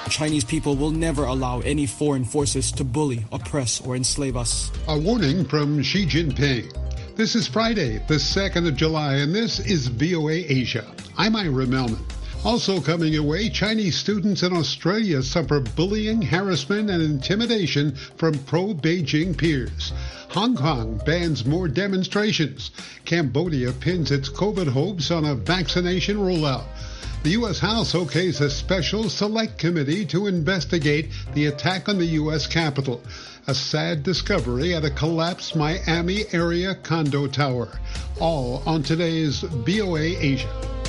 Chinese people will never allow any foreign forces to bully, oppress, or enslave us. A warning from Xi Jinping. This is Friday, the 2nd of July, and this is VOA Asia. I'm Ira Melman. Also coming your way, Chinese students in Australia suffer bullying, harassment, and intimidation from pro-Beijing peers. Hong Kong bans more demonstrations. Cambodia pins its COVID hopes on a vaccination rollout. The U.S. House okays a special select committee to investigate the attack on the U.S. Capitol. A sad discovery at a collapsed Miami area condo tower. All on today's VOA Asia.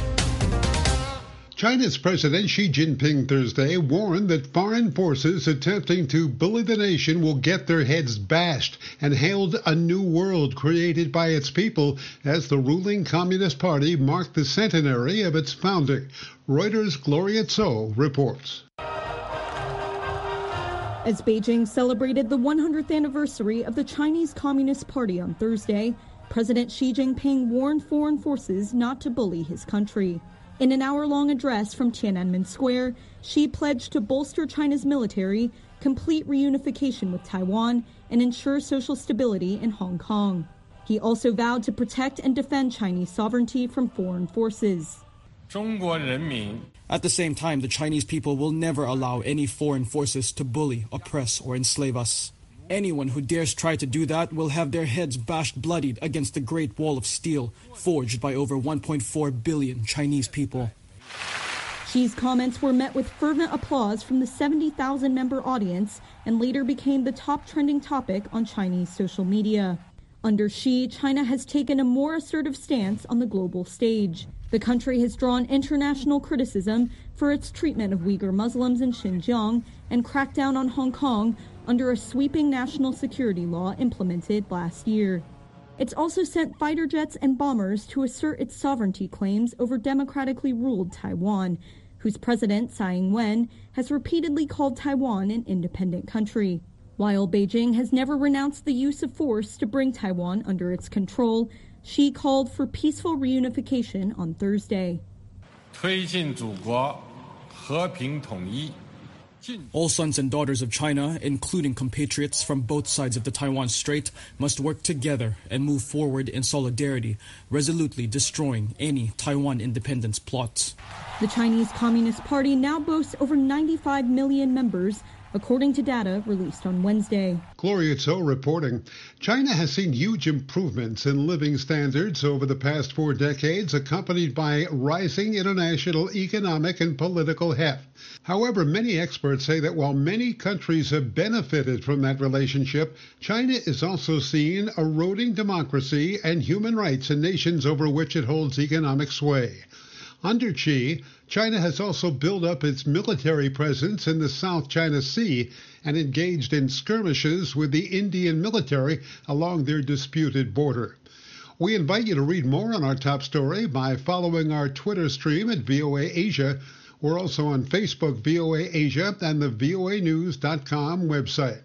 China's President Xi Jinping Thursday warned that foreign forces attempting to bully the nation will get their heads bashed and hailed a new world created by its people as the ruling Communist Party marked the centenary of its founding. Reuters' Gloria Tso reports. As Beijing celebrated the 100th anniversary of the Chinese Communist Party on Thursday, President Xi Jinping warned foreign forces not to bully his country. In an hour-long address from Tiananmen Square, Xi pledged to bolster China's military, complete reunification with Taiwan, and ensure social stability in Hong Kong. He also vowed to protect and defend Chinese sovereignty from foreign forces. At the same time, the Chinese people will never allow any foreign forces to bully, oppress, or enslave us. Anyone who dares try to do that will have their heads bashed bloodied against the Great Wall of Steel, forged by over 1.4 billion Chinese people. Xi's comments were met with fervent applause from the 70,000-member audience and later became the top trending topic on Chinese social media. Under Xi, China has taken a more assertive stance on the global stage. The country has drawn international criticism for its treatment of Uyghur Muslims in Xinjiang and crackdown on Hong Kong under a sweeping national security law implemented last year. It's also sent fighter jets and bombers to assert its sovereignty claims over democratically ruled Taiwan, whose president, Tsai Ing-wen, has repeatedly called Taiwan an independent country. While Beijing has never renounced the use of force to bring Taiwan under its control, Xi called for peaceful reunification on Thursday. All sons and daughters of China, including compatriots from both sides of the Taiwan Strait, must work together and move forward in solidarity, resolutely destroying any Taiwan independence plots. The Chinese Communist Party now boasts over 95 million members, according to data released on Wednesday. Gloria Tso reporting. China has seen huge improvements in living standards over the past 4 decades, accompanied by rising international economic and political heft. However, many experts say that while many countries have benefited from that relationship, China is also seeing eroding democracy and human rights in nations over which it holds economic sway. Under Xi, China has also built up its military presence in the South China Sea and engaged in skirmishes with the Indian military along their disputed border. We invite you to read more on our top story by following our Twitter stream at VOA Asia. We're also on Facebook, VOA Asia, and the voanews.com website.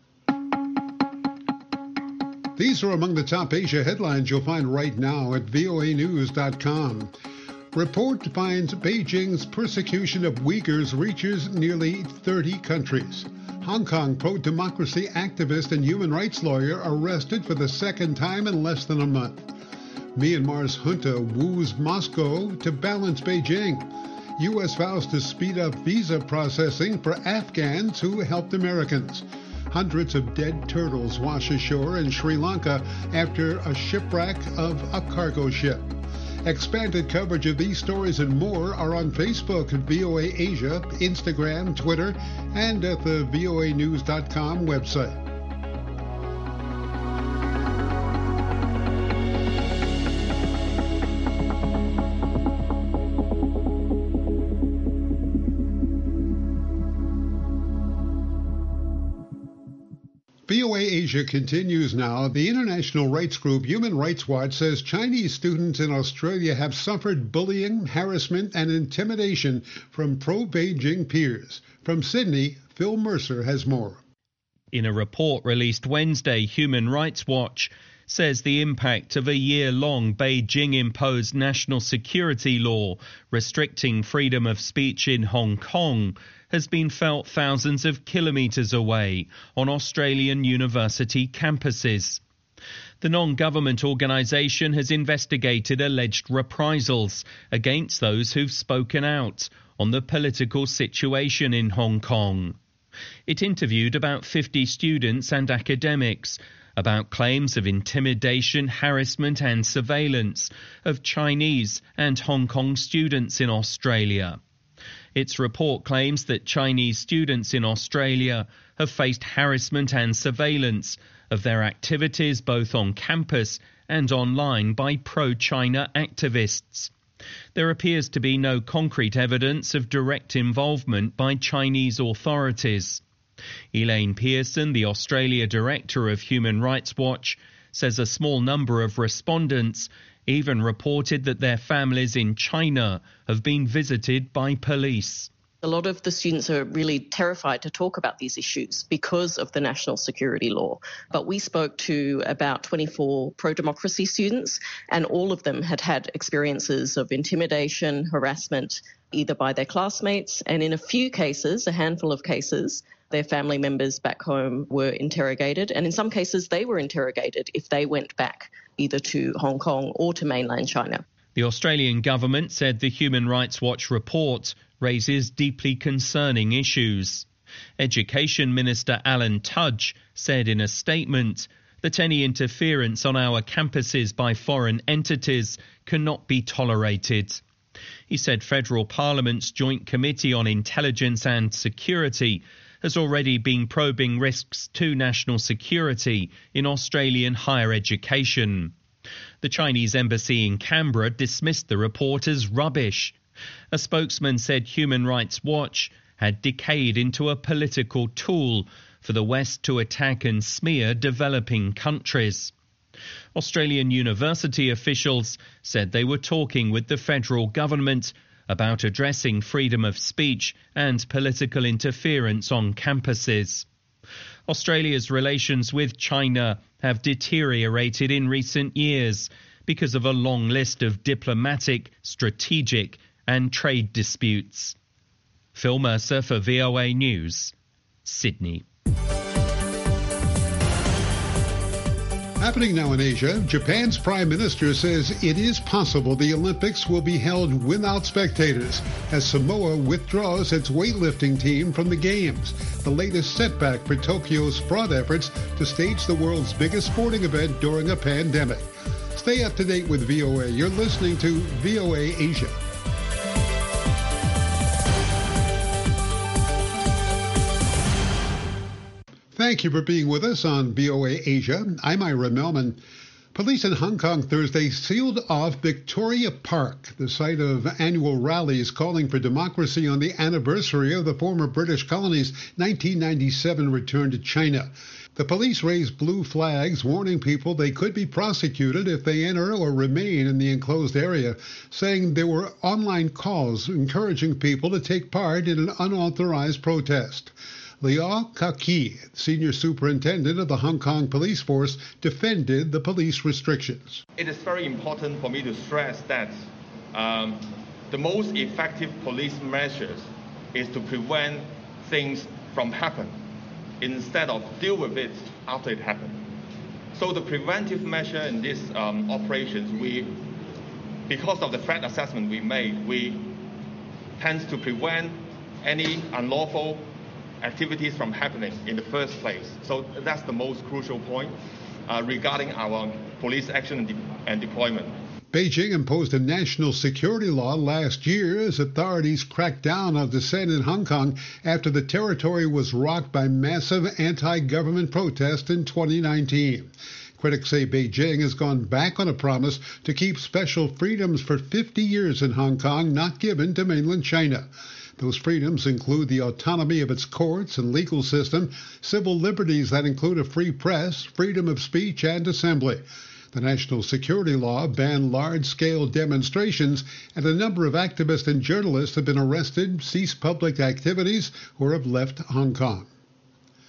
These are among the top Asia headlines you'll find right now at voanews.com. Report finds Beijing's persecution of Uyghurs reaches nearly 30 countries. Hong Kong pro-democracy activist and human rights lawyer arrested for the second time in less than a month. Myanmar's junta woos Moscow to balance Beijing. U.S. vows to speed up visa processing for Afghans who helped Americans. Hundreds of dead turtles wash ashore in Sri Lanka after a shipwreck of a cargo ship. Expanded coverage of these stories and more are on Facebook at VOA Asia, Instagram, Twitter, and at the voanews.com website. VOA Asia continues now. The international rights group Human Rights Watch says Chinese students in Australia have suffered bullying, harassment, and intimidation from pro-Beijing peers. From Sydney, Phil Mercer has more. In a report released Wednesday, Human Rights Watch says the impact of a year-long Beijing-imposed national security law restricting freedom of speech in Hong Kong has been felt thousands of kilometres away on Australian university campuses. The non-government organisation has investigated alleged reprisals against those who've spoken out on the political situation in Hong Kong. It interviewed about 50 students and academics about claims of intimidation, harassment and surveillance of Chinese and Hong Kong students in Australia. Its report claims that Chinese students in Australia have faced harassment and surveillance of their activities both on campus and online by pro-China activists. There appears to be no concrete evidence of direct involvement by Chinese authorities. Elaine Pearson, the Australia Director of Human Rights Watch, says a small number of respondents even reported that their families in China have been visited by police. A lot of the students are really terrified to talk about these issues because of the national security law. But we spoke to about 24 pro-democracy students, and all of them had had experiences of intimidation, harassment, either by their classmates, and in a few cases, a handful of cases, their family members back home were interrogated, and in some cases they were interrogated if they went back either to Hong Kong or to mainland China. The Australian government said the Human Rights Watch report raises deeply concerning issues. Education Minister Alan Tudge said in a statement that any interference on our campuses by foreign entities cannot be tolerated. He said Federal Parliament's Joint Committee on Intelligence and Security has already been probing risks to national security in Australian higher education. The Chinese embassy in Canberra dismissed the report as rubbish. A spokesman said Human Rights Watch had decayed into a political tool for the West to attack and smear developing countries. Australian university officials said they were talking with the federal government about addressing freedom of speech and political interference on campuses. Australia's relations with China have deteriorated in recent years because of a long list of diplomatic, strategic and trade disputes. Phil Mercer for VOA News, Sydney. Happening now in Asia, Japan's Prime Minister says it is possible the Olympics will be held without spectators as Samoa withdraws its weightlifting team from the Games, the latest setback for Tokyo's broad efforts to stage the world's biggest sporting event during a pandemic. Stay up to date with VOA. You're listening to VOA Asia. Thank you for being with us on VOA Asia. I'm Ira Melman. Police in Hong Kong Thursday sealed off Victoria Park, the site of annual rallies calling for democracy on the anniversary of the former British colony's 1997 return to China. The police raised blue flags warning people they could be prosecuted if they enter or remain in the enclosed area, saying there were online calls encouraging people to take part in an unauthorized protest. Liao Kaki, senior superintendent of the Hong Kong police force, defended the police restrictions. It is very important for me to stress that the most effective police measures is to prevent things from happening instead of deal with it after it happened. So the preventive measure in these operations, because of the threat assessment we made, we tend to prevent any unlawful activities from happening in the first place. So that's the most crucial point regarding our police action and deployment. Beijing imposed a national security law last year as authorities cracked down on dissent in Hong Kong after the territory was rocked by massive anti-government protests in 2019. Critics say Beijing has gone back on a promise to keep special freedoms for 50 years in Hong Kong not given to mainland China. Those freedoms include the autonomy of its courts and legal system, civil liberties that include a free press, freedom of speech and assembly. The national security law banned large-scale demonstrations, and a number of activists and journalists have been arrested, ceased public activities, or have left Hong Kong.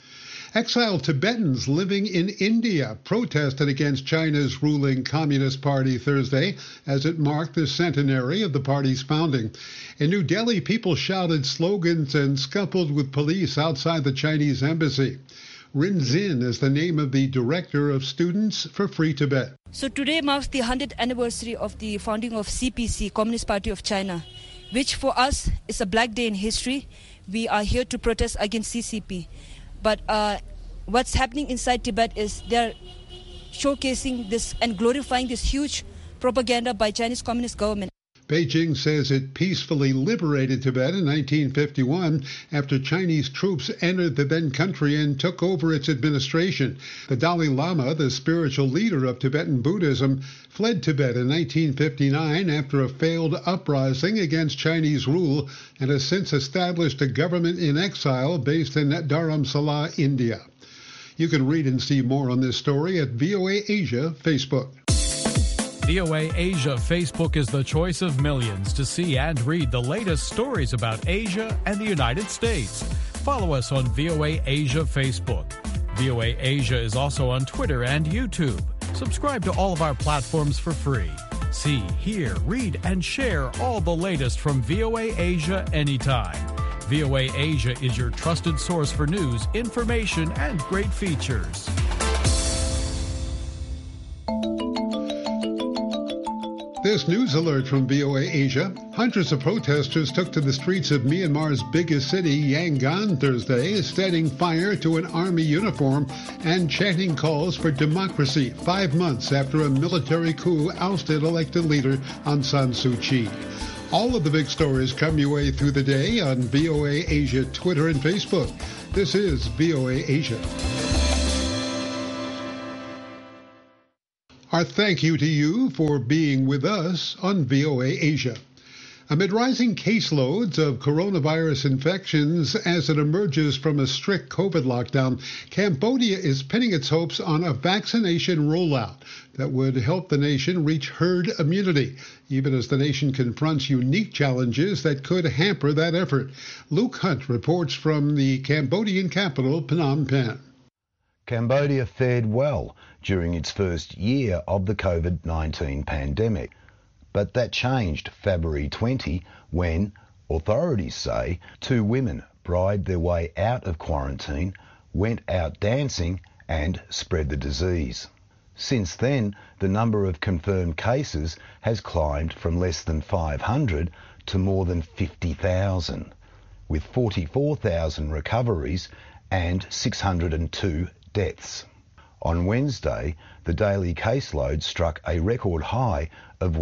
Exiled Tibetans living in India protested against China's ruling Communist Party Thursday as it marked the centenary of the party's founding. In New Delhi, people shouted slogans and scuffled with police outside the Chinese embassy. Rin Zin is the name of the director of Students for Free Tibet. So today marks the 100th anniversary of the founding of CPC, Communist Party of China, which for us is a black day in history. We are here to protest against CCP. But what's happening inside Tibet is they're showcasing this and glorifying this huge propaganda by Chinese Communist government. Beijing says it peacefully liberated Tibet in 1951 after Chinese troops entered the then country and took over its administration. The Dalai Lama, the spiritual leader of Tibetan Buddhism, fled Tibet in 1959 after a failed uprising against Chinese rule and has since established a government in exile based in Dharamsala, India. You can read and see more on this story at VOA Asia Facebook. VOA Asia Facebook is the choice of millions to see and read the latest stories about Asia and the United States. Follow us on VOA Asia Facebook. VOA Asia is also on Twitter and YouTube. Subscribe to all of our platforms for free. See, hear, read, and share all the latest from VOA Asia anytime. VOA Asia is your trusted source for news, information, and great features. This news alert from VOA Asia. Hundreds of protesters took to the streets of Myanmar's biggest city, Yangon, Thursday, setting fire to an army uniform and chanting calls for democracy 5 months after a military coup ousted elected leader Aung San Suu Kyi. All of the big stories come your way through the day on VOA Asia Twitter and Facebook. This is VOA Asia. Our thank you to you for being with us on VOA Asia. Amid rising caseloads of coronavirus infections as it emerges from a strict COVID lockdown, Cambodia is pinning its hopes on a vaccination rollout that would help the nation reach herd immunity, even as the nation confronts unique challenges that could hamper that effort. Luke Hunt reports from the Cambodian capital, Phnom Penh. Cambodia fared well during its first year of the COVID-19 pandemic. But that changed February 20 when, authorities say, 2 women bribed their way out of quarantine, went out dancing and spread the disease. Since then, the number of confirmed cases has climbed from less than 500 to more than 50,000, with 44,000 recoveries and 602 deaths. On Wednesday, the daily caseload struck a record high of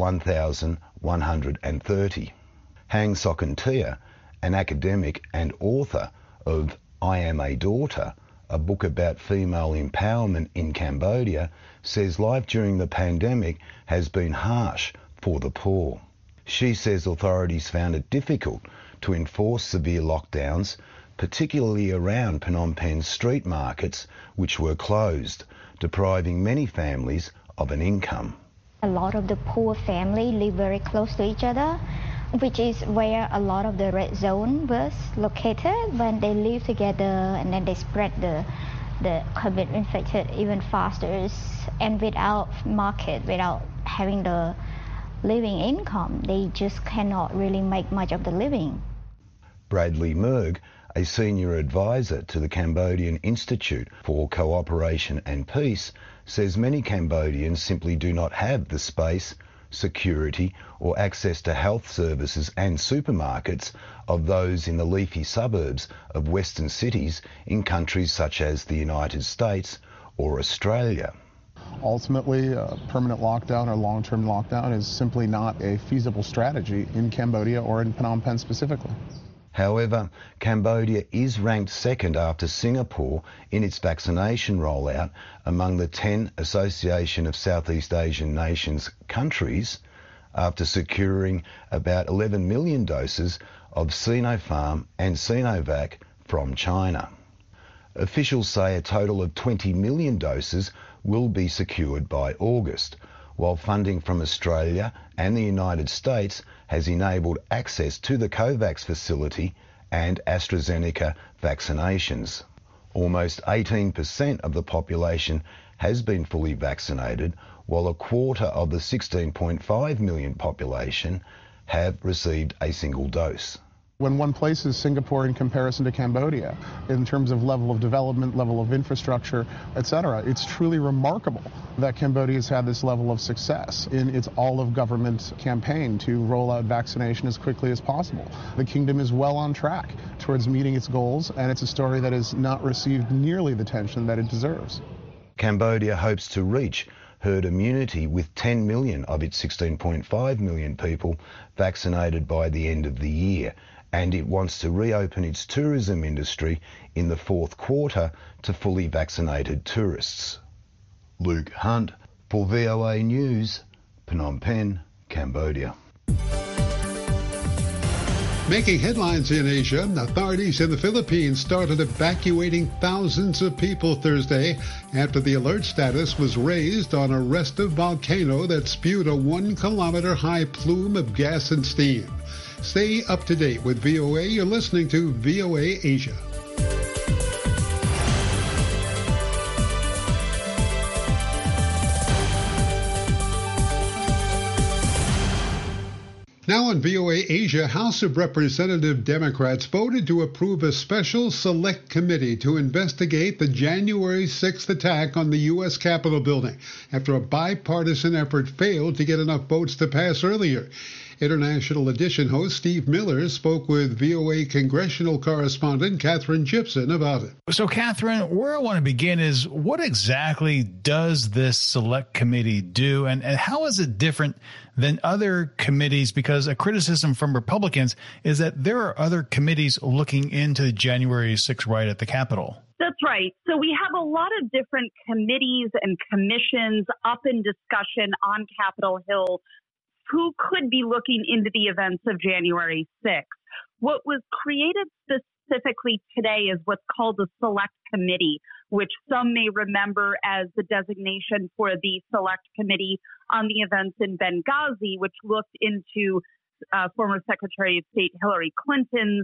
1,130. Hang Sokantia, an academic and author of I Am a Daughter, a book about female empowerment in Cambodia, says life during the pandemic has been harsh for the poor. She says authorities found it difficult to enforce severe lockdowns, particularly around Phnom Penh's street markets, which were closed, depriving many families of an income. A lot of the poor families live very close to each other, which is where a lot of the red zone was located. When they live together and then they spread the COVID infected even faster, and without market, without having the living income, they just cannot really make much of the living. Bradley Merg, a senior advisor to the Cambodian Institute for Cooperation and Peace, says many Cambodians simply do not have the space, security or access to health services and supermarkets of those in the leafy suburbs of western cities in countries such as the United States or Australia. Ultimately, a permanent lockdown or long-term lockdown is simply not a feasible strategy in Cambodia or in Phnom Penh specifically. However, Cambodia is ranked second after Singapore in its vaccination rollout among the 10 Association of Southeast Asian Nations countries, after securing about 11 million doses of Sinopharm and Sinovac from China. Officials say a total of 20 million doses will be secured by August, while funding from Australia and the United States has enabled access to the COVAX facility and AstraZeneca vaccinations. Almost 18% of the population has been fully vaccinated, while a quarter of the 16.5 million population have received a single dose. When one places Singapore in comparison to Cambodia, in terms of level of development, level of infrastructure, etc., it's truly remarkable that Cambodia has had this level of success in its all-of-government campaign to roll out vaccination as quickly as possible. The kingdom is well on track towards meeting its goals, and it's a story that has not received nearly the attention that it deserves. Cambodia hopes to reach herd immunity with 10 million of its 16.5 million people vaccinated by the end of the year, and it wants to reopen its tourism industry in the fourth quarter to fully vaccinated tourists. Luke Hunt for VOA News, Phnom Penh, Cambodia. Making headlines in Asia, authorities in the Philippines started evacuating thousands of people Thursday after the alert status was raised on a restive volcano that spewed a 1-kilometer-high plume of gas and steam. Stay up to date with VOA. You're listening to VOA Asia. Now on VOA Asia, House of Representative Democrats voted to approve a special select committee to investigate the January 6th attack on the U.S. Capitol building after a bipartisan effort failed to get enough votes to pass earlier. International Edition host Steve Miller spoke with VOA congressional correspondent Catherine Gibson about it. So, Catherine, where I want to begin is what exactly does this select committee do, and how is it different than other committees? Because a criticism from Republicans is that there are other committees looking into the January 6th riot at the Capitol. That's right. So we have a lot of different committees and commissions up in discussion on Capitol Hill who could be looking into the events of January 6th. What was created specifically today is what's called the Select Committee, which some may remember as the designation for the Select Committee on the events in Benghazi, which looked into former Secretary of State Hillary Clinton's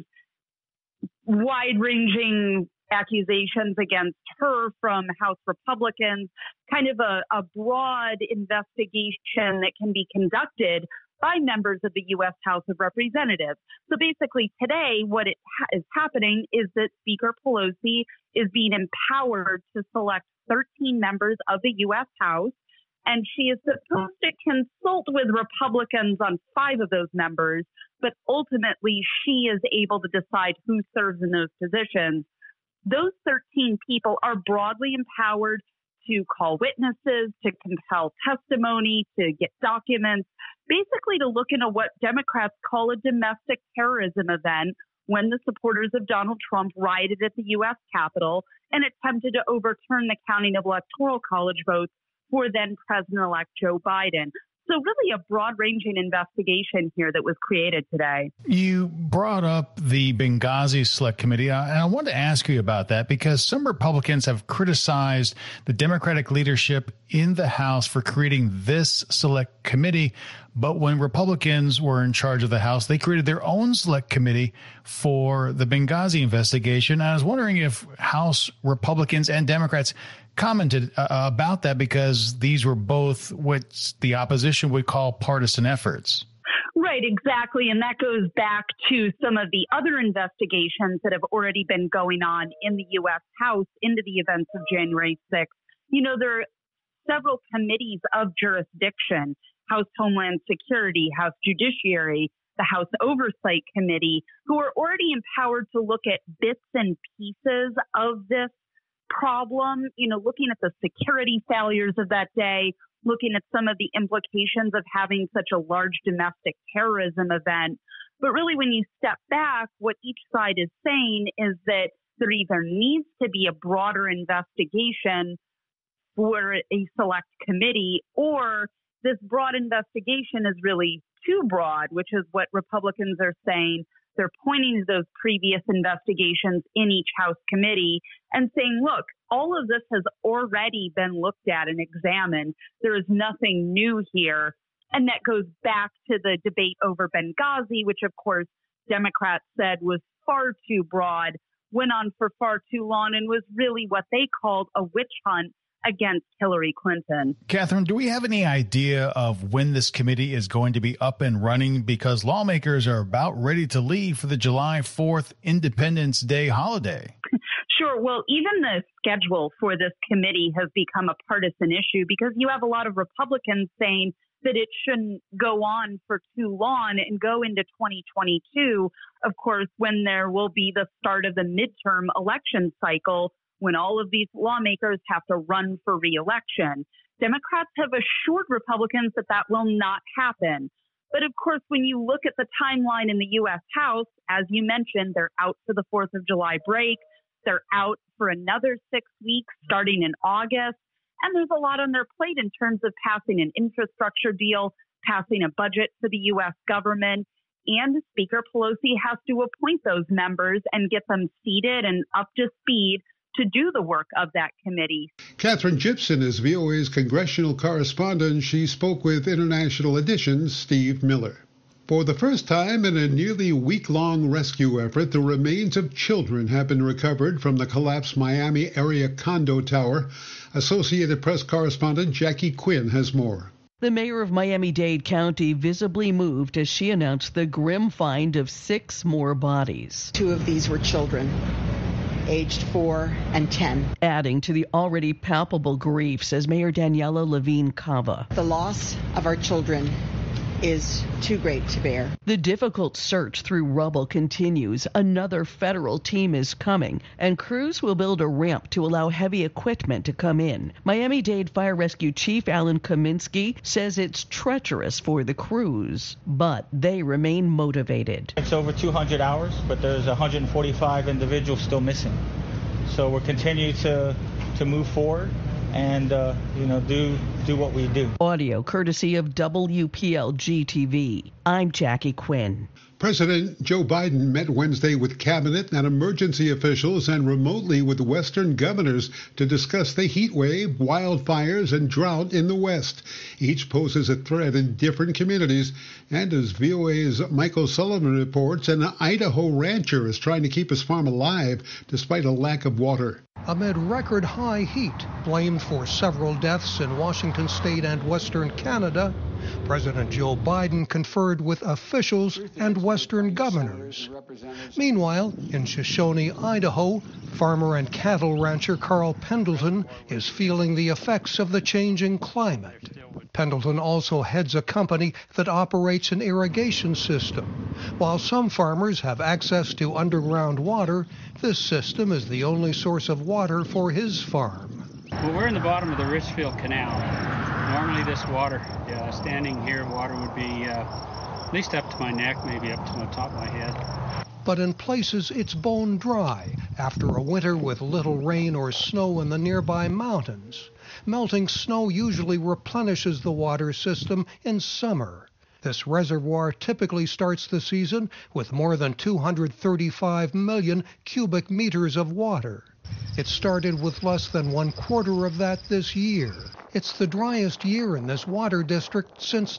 wide-ranging accusations against her from House Republicans, kind of a broad investigation that can be conducted by members of the U.S. House of Representatives. So basically today, what is happening is that Speaker Pelosi is being empowered to select 13 members of the U.S. House, and she is supposed to consult with Republicans on 5 of those members, but ultimately she is able to decide who serves in those positions. Those 13 people are broadly empowered to call witnesses, to compel testimony, to get documents, basically to look into what Democrats call a domestic terrorism event when the supporters of Donald Trump rioted at the U.S. Capitol and attempted to overturn the counting of Electoral College votes for then President-elect Joe Biden. So really a broad-ranging investigation here that was created today. You brought up the Benghazi Select Committee, and I wanted to ask you about that because some Republicans have criticized the Democratic leadership in the House for creating this Select Committee. But when Republicans were in charge of the House, they created their own Select Committee for the Benghazi investigation. I was wondering if House Republicans and Democrats commented about that because these were both what the opposition would call partisan efforts. Right, exactly. And that goes back to some of the other investigations that have already been going on in the U.S. House into the events of January 6th. You know, there are several committees of jurisdiction: House Homeland Security, House Judiciary, the House Oversight Committee, who are already empowered to look at bits and pieces of this problem, you know, looking at the security failures of that day, looking at some of the implications of having such a large domestic terrorism event. But really, when you step back, what each side is saying is that there either needs to be a broader investigation for a select committee, or this broad investigation is really too broad, which is what Republicans are saying. They're pointing to those previous investigations in each House committee and saying, look, all of this has already been looked at and examined. There is nothing new here. And that goes back to the debate over Benghazi, which, of course, Democrats said was far too broad, went on for far too long and was really what they called a witch hunt against Hillary Clinton. Catherine, do we have any idea of when this committee is going to be up and running? Because lawmakers are about ready to leave for the July 4th Independence Day holiday. Sure. Well, even the schedule for this committee has become a partisan issue because you have a lot of Republicans saying that it shouldn't go on for too long and go into 2022, of course, when there will be the start of the midterm election cycle, when all of these lawmakers have to run for re-election. Democrats have assured Republicans that that will not happen. But of course, when you look at the timeline in the U.S. House, as you mentioned, they're out for the 4th of July break. They're out for another 6 weeks starting in August. And there's a lot on their plate in terms of passing an infrastructure deal, passing a budget for the U.S. government. And Speaker Pelosi has to appoint those members and get them seated and up to speed to do the work of that committee. Catherine Gibson is VOA's congressional correspondent. She spoke with International Edition's Steve Miller. For the first time in a nearly week-long rescue effort, the remains of children have been recovered from the collapsed Miami area condo tower. Associated Press correspondent Jackie Quinn has more. The mayor of Miami-Dade County visibly moved as she announced the grim find of 6 more bodies. 2 of these were children, aged 4 and 10. Adding to the already palpable grief, says Mayor Daniela Levine Cava. The loss of our children is too great to bear. The difficult search through rubble continues. Another federal team is coming, and crews will build a ramp to allow heavy equipment to come in. Miami-Dade Fire Rescue Chief Alan Kaminsky says it's treacherous for the crews, but they remain motivated. It's over 200 hours, but there's 145 individuals still missing. So we're continuing to move forward and do what we do. Audio courtesy of WPLG-TV. I'm Jackie Quinn. President Joe Biden met Wednesday with cabinet and emergency officials and remotely with Western governors to discuss the heat wave, wildfires, and drought in the West. Each poses a threat in different communities. And as VOA's Michael Sullivan reports, an Idaho rancher is trying to keep his farm alive despite a lack of water. Amid record-high heat, blamed for several deaths in Washington state and Western Canada, President Joe Biden conferred with officials and Western governors. Meanwhile, in Shoshone, Idaho, farmer and cattle rancher Carl Pendleton is feeling the effects of the changing climate. Pendleton also heads a company that operates an irrigation system. While some farmers have access to underground water, this system is the only source of water for his farm. Well, we're in the bottom of the Richfield Canal. Normally this water, standing here, water would be at least up to my neck, maybe up to the top of my head. But in places it's bone dry after a winter with little rain or snow in the nearby mountains. Melting snow usually replenishes the water system in summer. This reservoir typically starts the season with more than 235 million cubic meters of water. It started with less than 1/4 of that this year. It's the driest year in this water district since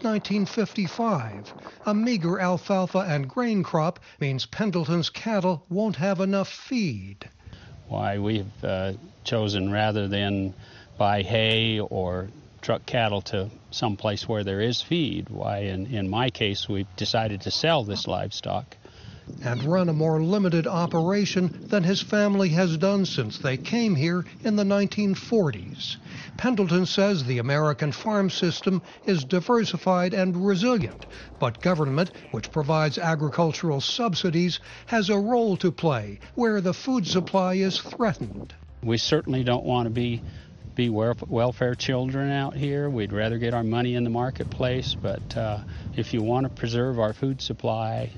1955. A meager alfalfa and grain crop means Pendleton's cattle won't have enough feed. Why we've chosen, rather than buy hay or truck cattle to some place where there is feed, why in my case we've decided to sell this livestock. And run a more limited operation than his family has done since they came here in the 1940s. Pendleton says the American farm system is diversified and resilient, but government, which provides agricultural subsidies, has a role to play where the food supply is threatened. We certainly don't want to be welfare children out here. We'd rather get our money in the marketplace, but if you want to preserve our food supply,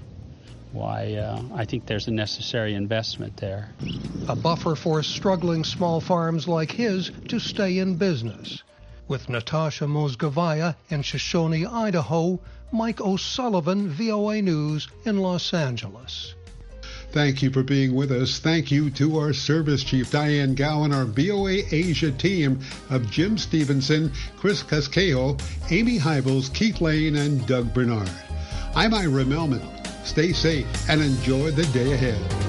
I think there's a necessary investment there. A buffer for struggling small farms like his to stay in business. With Natasha Mosgavaya in Shoshone, Idaho, Mike O'Sullivan, VOA News in Los Angeles. Thank you for being with us. Thank you to our service chief, Diane Gowan, our VOA Asia team of Jim Stevenson, Chris Casquejo, Amy Hybels, Keith Lane, and Doug Bernard. I'm Ira Melman. Stay safe and enjoy the day ahead.